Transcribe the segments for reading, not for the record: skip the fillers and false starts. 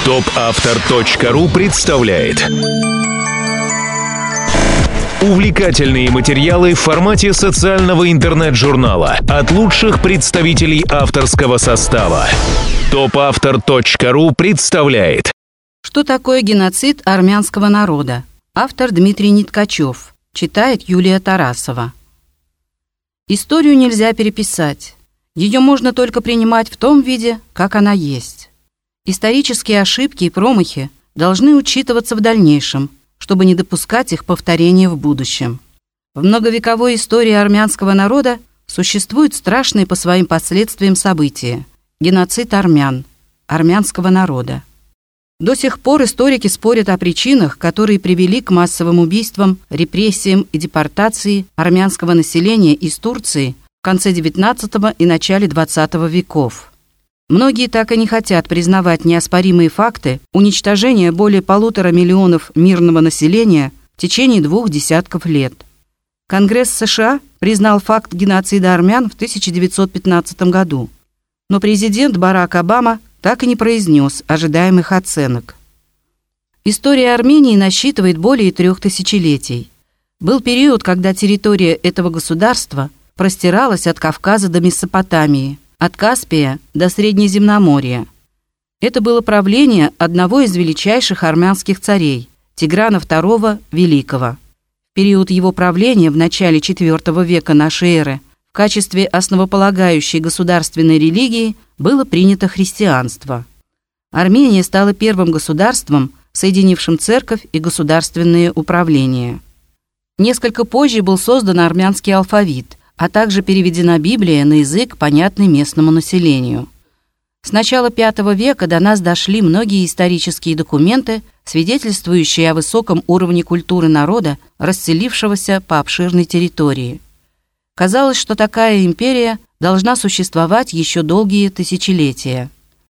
Топавтор.ру представляет увлекательные материалы в формате социального интернет-журнала от лучших представителей авторского состава. Топавтор.ру представляет. Что такое геноцид армянского народа? Автор Дмитрий Ниткачев. Читает Юлия Тарасова. Историю нельзя переписать. Ее можно только принимать в том виде, как она есть. Исторические ошибки и промахи должны учитываться в дальнейшем, чтобы не допускать их повторения в будущем. В многовековой истории армянского народа существуют страшные по своим последствиям события – геноцид армян, армянского народа. До сих пор историки спорят о причинах, которые привели к массовым убийствам, репрессиям и депортации армянского населения из Турции в конце XIX и начале XX веков. Многие так и не хотят признавать неоспоримые факты уничтожения более 1,5 миллиона мирного населения в течение 2 десятков лет. Конгресс США признал факт геноцида армян в 1915 году, но президент Барак Обама так и не произнес ожидаемых оценок. История Армении насчитывает более 3 тысячелетий. Был период, когда территория этого государства простиралась от Кавказа до Месопотамии, от Каспия до Среднеземноморья. Это было правление одного из величайших армянских царей, Тиграна II Великого. В период его правления в начале IV века нашей эры в качестве основополагающей государственной религии было принято христианство. Армения стала первым государством, соединившим церковь и государственное управление. Несколько позже был создан армянский алфавит, а также переведена Библия на язык, понятный местному населению. С начала V века до нас дошли многие исторические документы, свидетельствующие о высоком уровне культуры народа, расселившегося по обширной территории. Казалось, что такая империя должна существовать еще долгие тысячелетия.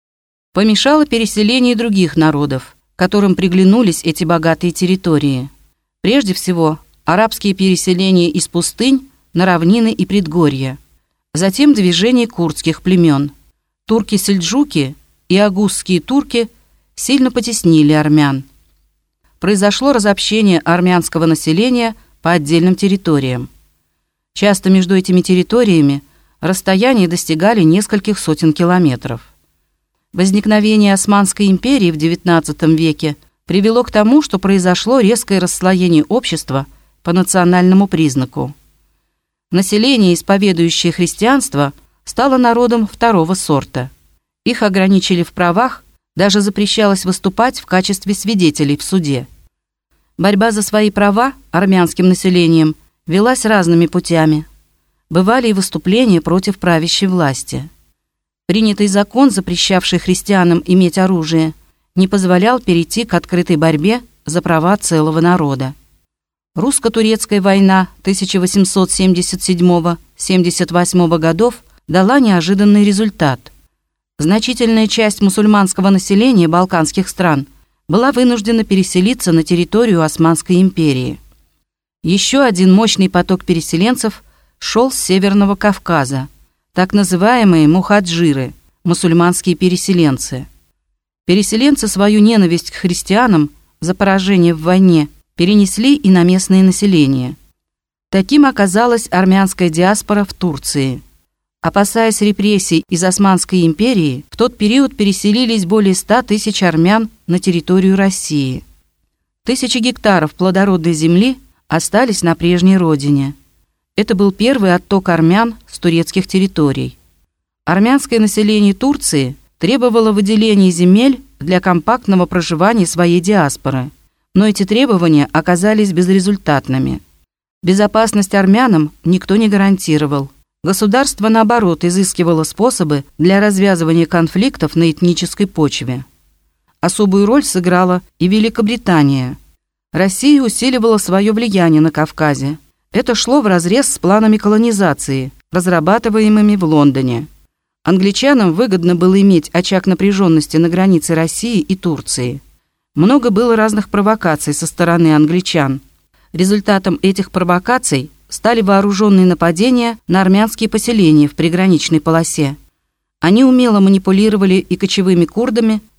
Помешало переселение других народов, которым приглянулись эти богатые территории. Прежде всего, арабские переселения из пустынь на равнины и предгорья. Затем движение курдских племен. Турки-сельджуки и агузские турки сильно потеснили армян. Произошло разобщение армянского населения по отдельным территориям. Часто между этими территориями расстояния достигали нескольких сотен километров. Возникновение Османской империи в XIX веке привело к тому, что произошло резкое расслоение общества по национальному признаку. Население, исповедующее христианство, стало народом второго сорта. Их ограничили в правах, даже запрещалось выступать в качестве свидетелей в суде. Борьба за свои права армянским населением велась разными путями. Бывали и выступления против правящей власти. Принятый закон, запрещавший христианам иметь оружие, не позволял перейти к открытой борьбе за права целого народа. Русско-турецкая война 1877-78 годов дала неожиданный результат. Значительная часть мусульманского населения балканских стран была вынуждена переселиться на территорию Османской империи. Еще один мощный поток переселенцев шел с Северного Кавказа, так называемые мухаджиры, мусульманские переселенцы. Переселенцы свою ненависть к христианам за поражение в войне перенесли и на местное население. Таким оказалась армянская диаспора в Турции. Опасаясь репрессий из Османской империи, в тот период переселились более 100 тысяч армян на территорию России. Тысячи гектаров плодородной земли остались на прежней родине. Это был первый отток армян с турецких территорий. Армянское население Турции требовало выделения земель для компактного проживания своей диаспоры, но эти требования оказались безрезультатными. Безопасность армянам никто не гарантировал. Государство, наоборот, изыскивало способы для развязывания конфликтов на этнической почве. Особую роль сыграла и Великобритания. Россия усиливала свое влияние на Кавказе. Это шло вразрез с планами колонизации, разрабатываемыми в Лондоне. Англичанам выгодно было иметь очаг напряженности на границе России и Турции. Много было разных провокаций со стороны англичан. Результатом этих провокаций стали вооруженные нападения на армянские поселения в приграничной полосе. Они умело манипулировали и кочевыми курдами,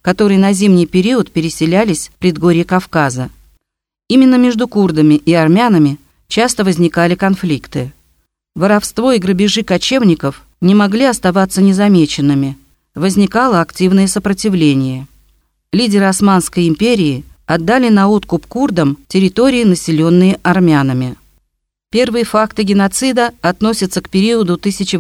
которые на зимний период переселялись в предгорье Кавказа. Именно между курдами и армянами часто возникали конфликты. Воровство и грабежи кочевников не могли оставаться незамеченными. Возникало активное сопротивление. Лидеры Османской империи отдали на откуп курдам территории, населенные армянами. Первые факты геноцида относятся к периоду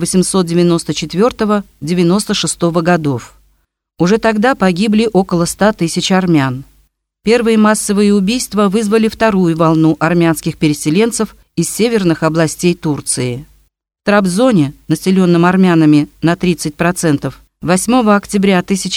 1894-96 годов. Уже тогда погибли около 100 тысяч армян. Первые массовые убийства вызвали вторую волну армянских переселенцев из северных областей Турции. В Трабзоне, населенном армянами на 30%, 8 октября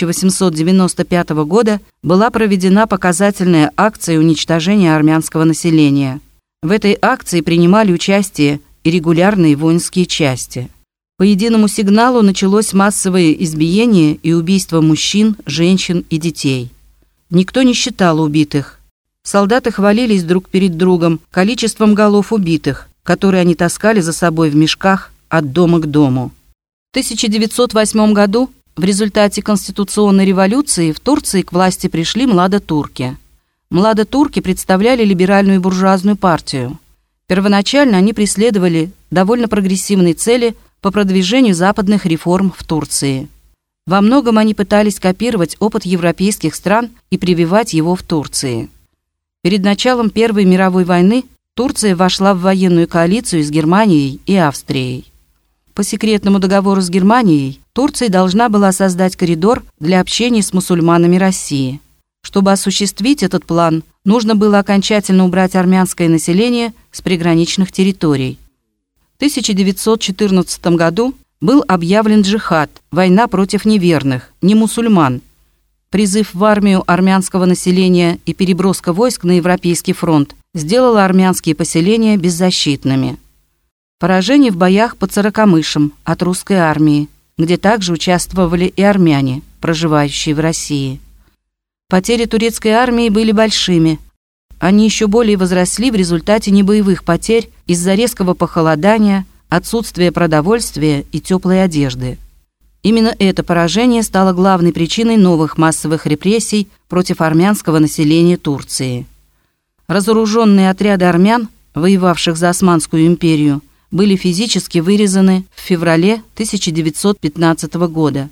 1895 года была проведена показательная акция уничтожения армянского населения. В этой акции принимали участие и регулярные воинские части. По единому сигналу началось массовое избиение и убийство мужчин, женщин и детей. Никто не считал убитых. Солдаты хвалились друг перед другом количеством голов убитых, которые они таскали за собой в мешках от дома к дому. В 1908 году в результате конституционной революции в Турции к власти пришли младотурки. Младотурки представляли либеральную буржуазную партию. Первоначально они преследовали довольно прогрессивные цели по продвижению западных реформ в Турции. Во многом они пытались копировать опыт европейских стран и прививать его в Турции. Перед началом Первой мировой войны Турция вошла в военную коалицию с Германией и Австрией. По секретному договору с Германией Турция должна была создать коридор для общения с мусульманами России. Чтобы осуществить этот план, нужно было окончательно убрать армянское население с приграничных территорий. В 1914 году был объявлен джихад, война против неверных, не мусульман. Призыв в армию армянского населения и переброска войск на Европейский фронт сделала армянские поселения беззащитными. Поражение в боях под Сорокомышем от русской армии, где также участвовали и армяне, проживающие в России. Потери турецкой армии были большими. Они еще более возросли в результате небоевых потерь из-за резкого похолодания, отсутствия продовольствия и теплой одежды. Именно это поражение стало главной причиной новых массовых репрессий против армянского населения Турции. Разоруженные отряды армян, воевавших за Османскую империю, были физически вырезаны в феврале 1915 года.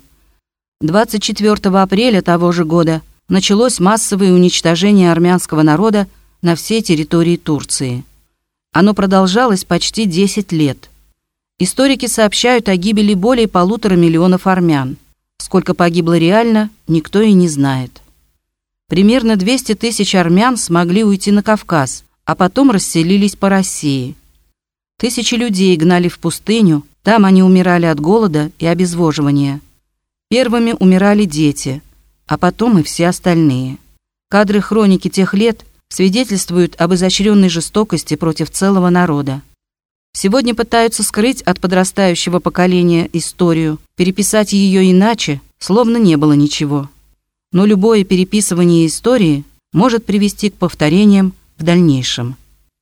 24 апреля того же года началось массовое уничтожение армянского народа на всей территории Турции. Оно продолжалось почти 10 лет. Историки сообщают о гибели более 1,5 миллиона армян. Сколько погибло реально, никто и не знает. Примерно 200 тысяч армян смогли уйти на Кавказ, а потом расселились по России. Тысячи людей гнали в пустыню, там они умирали от голода и обезвоживания. Первыми умирали дети, а потом и все остальные. Кадры хроники тех лет свидетельствуют об изощренной жестокости против целого народа. Сегодня пытаются скрыть от подрастающего поколения историю, переписать ее иначе, словно не было ничего. Но любое переписывание истории может привести к повторениям в дальнейшем.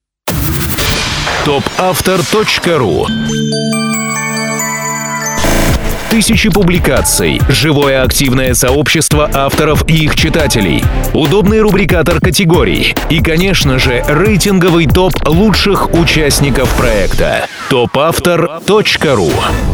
Топавтор.ру. Тысячи публикаций, живое активное сообщество авторов и их читателей, удобный рубрикатор категорий и, конечно же, рейтинговый топ лучших участников проекта. Топавтор.ру.